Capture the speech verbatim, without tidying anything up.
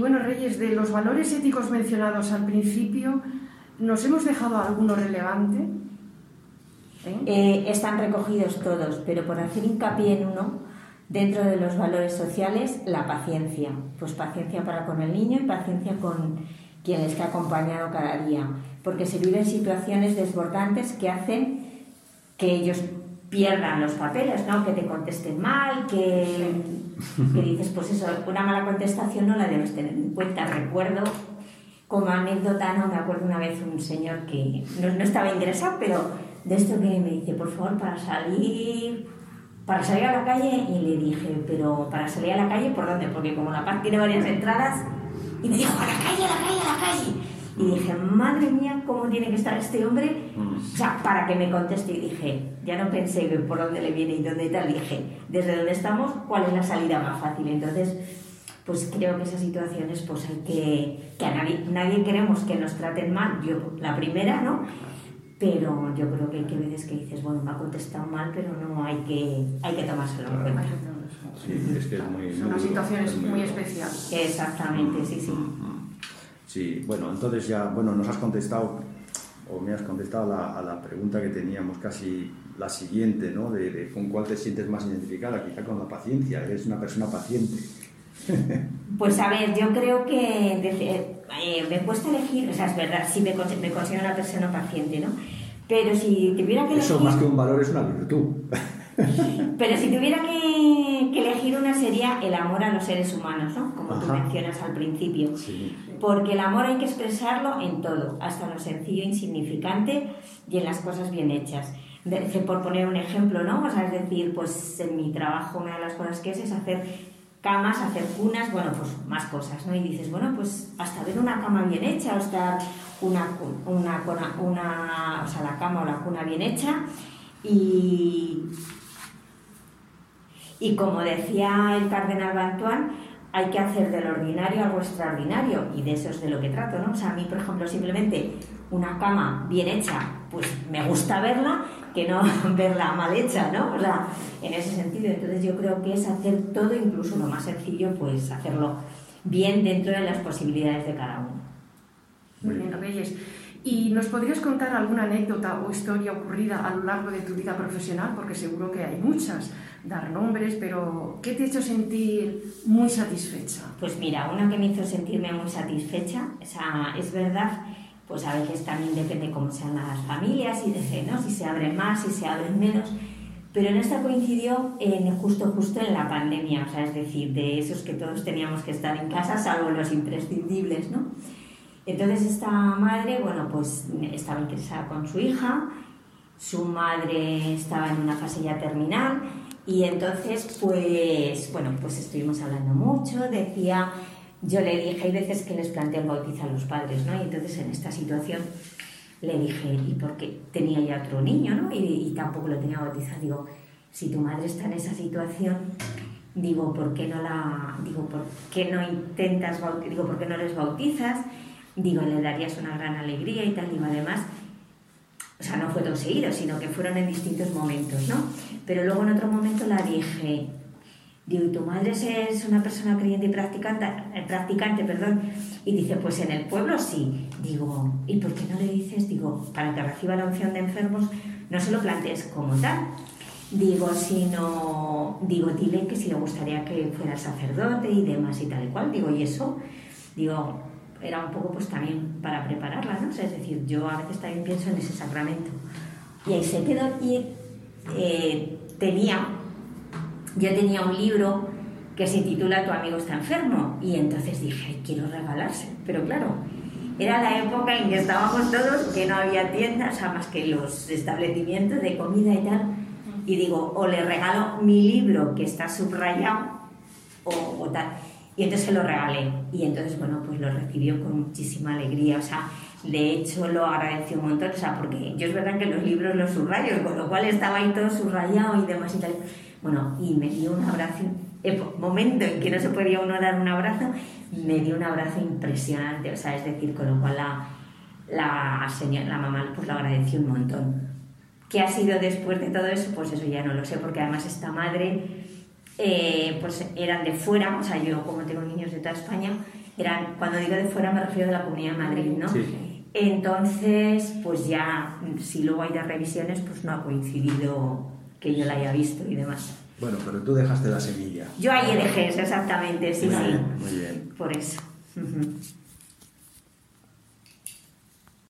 bueno, Reyes, de los valores éticos mencionados al principio, ¿nos hemos dejado alguno relevante? ¿Eh? Eh, están recogidos todos, pero por hacer hincapié en uno, dentro de los valores sociales, la paciencia. Pues paciencia para con el niño y paciencia con quien les ha acompañado cada día. Porque se viven situaciones desbordantes que hacen que ellos pierdan los papeles, ¿no? Que te contesten mal, que, que dices, pues eso, una mala contestación no la debes tener en cuenta. Recuerdo, como anécdota, no me acuerdo una vez un señor que no, no estaba ingresado, pero de esto que me dice, por favor, para salir, para salir a la calle, y le dije, pero para salir a la calle, ¿por dónde? Porque como la P A C tiene varias entradas, y me dijo, a la calle, a la calle, a la calle. Y dije, madre mía, ¿cómo tiene que estar este hombre? O sea, para que me conteste. Y dije, ya no pensé por dónde le viene y dónde tal. Dije, desde dónde estamos, ¿cuál es la salida más fácil? Entonces, pues creo que esas situaciones, pues hay que... Que a nadie, nadie queremos que nos traten mal. Yo, la primera, ¿no? Pero yo creo que hay que veces que dices, bueno, me ha contestado mal, pero no hay que, hay que tomárselo en cuenta. Sí, es que es muy... Son unas situaciones muy, muy especiales. Exactamente, sí, sí. Sí, bueno, entonces ya, bueno, nos has contestado, o me has contestado a la, a la pregunta que teníamos, casi la siguiente, ¿no? De, de con cuál te sientes más identificada, quizá con la paciencia, eres una persona paciente. Pues a ver, yo creo que de, eh, me cuesta elegir, o sea, es verdad, sí me, me considero una persona paciente, ¿no? Pero si tuviera que elegir... Eso más que un valor es una virtud. Pero si tuviera que, que elegir una sería el amor a los seres humanos, ¿no? Como Ajá. tú mencionas al principio. Sí. Porque el amor hay que expresarlo en todo, hasta en lo sencillo e insignificante y en las cosas bien hechas. De, por poner un ejemplo, ¿no? O sea, es decir, pues en mi trabajo una de las cosas que es es hacer camas, hacer cunas, bueno, pues más cosas, ¿no? Y dices, bueno, pues hasta ver una cama bien hecha, o estar una, una, una, una, o sea, la cama o la cuna bien hecha y... Y como decía el cardenal Bantuán, hay que hacer del ordinario algo extraordinario, y de eso es de lo que trato, ¿no? O sea, a mí, por ejemplo, simplemente una cama bien hecha, pues me gusta verla, que no verla mal hecha, ¿no? O sea, en ese sentido. Entonces yo creo que es hacer todo, incluso lo más sencillo, pues hacerlo bien dentro de las posibilidades de cada uno. Muy bien, Reyes. ¿Y nos podrías contar alguna anécdota o historia ocurrida a lo largo de tu vida profesional? Porque seguro que hay muchas, dar nombres, pero ¿qué te ha hecho sentir muy satisfecha? Pues mira, una que me hizo sentirme muy satisfecha, o sea, es verdad, pues a veces también depende cómo sean las familias y de, ¿no? Si se abren más, si se abren menos, pero en esta coincidió en, justo, justo en la pandemia, o sea, es decir, de esos que todos teníamos que estar en casa, salvo los imprescindibles, ¿no? Entonces esta madre, bueno, pues estaba interesada con su hija, su madre estaba en una fase ya terminal y entonces pues, bueno, pues estuvimos hablando mucho, decía, yo le dije, hay veces que les plantean bautizar a los padres, ¿no? Y entonces en esta situación le dije, ¿y por qué? Tenía ya otro niño, ¿no? Y, y tampoco lo tenía bautizado, digo, si tu madre está en esa situación, digo, ¿por qué no la, digo, ¿por qué no intentas, digo, ¿por qué no les bautizas? Digo, le darías una gran alegría y tal, digo, además, o sea, no fue todo seguido, sino que fueron en distintos momentos, ¿no? Pero luego en otro momento la dije, digo, ¿y tu madre es una persona creyente y practicante, eh, practicante, perdón? Y dice, pues en el pueblo sí. Digo, ¿y por qué no le dices? Digo, para que reciba la unción de enfermos, no se lo plantees como tal. Digo, sino, digo, dile que si le gustaría que fuera sacerdote y demás y tal y cual. Digo, ¿y eso? Digo... era un poco pues también para prepararla, ¿no? O sea, es decir, yo a veces también pienso en ese sacramento. Y ahí se quedó y eh, tenía, yo tenía un libro que se titula Tu amigo está enfermo y entonces dije, ay, quiero regalarse, pero claro, era la época en que estábamos todos, que no había tiendas, o sea, más que los establecimientos de comida y tal, y digo, o le regalo mi libro que está subrayado o, o tal. Y entonces se lo regalé y entonces, bueno, pues lo recibió con muchísima alegría, o sea, de hecho lo agradeció un montón, o sea, porque yo es verdad que los libros los subrayo, con lo cual estaba ahí todo subrayado y demás y tal. Bueno, y me dio un abrazo, el momento en que no se podía uno dar un abrazo, me dio un abrazo impresionante, o sea, es decir, con lo cual la, la, señora, la mamá pues lo agradeció un montón. ¿Qué ha sido después de todo eso? Pues eso ya no lo sé, porque además esta madre... Eh, pues eran de fuera, o sea, yo como tengo niños de toda España, Eran, cuando digo de fuera me refiero a la Comunidad de Madrid, ¿no? Sí. Entonces, pues ya, si luego hay de revisiones, pues no ha coincidido que yo la haya visto y demás. Bueno, pero tú dejaste la semilla. Yo ahí dejé, exactamente, sí, Muy sí. bien, muy bien. Por eso. Uh-huh.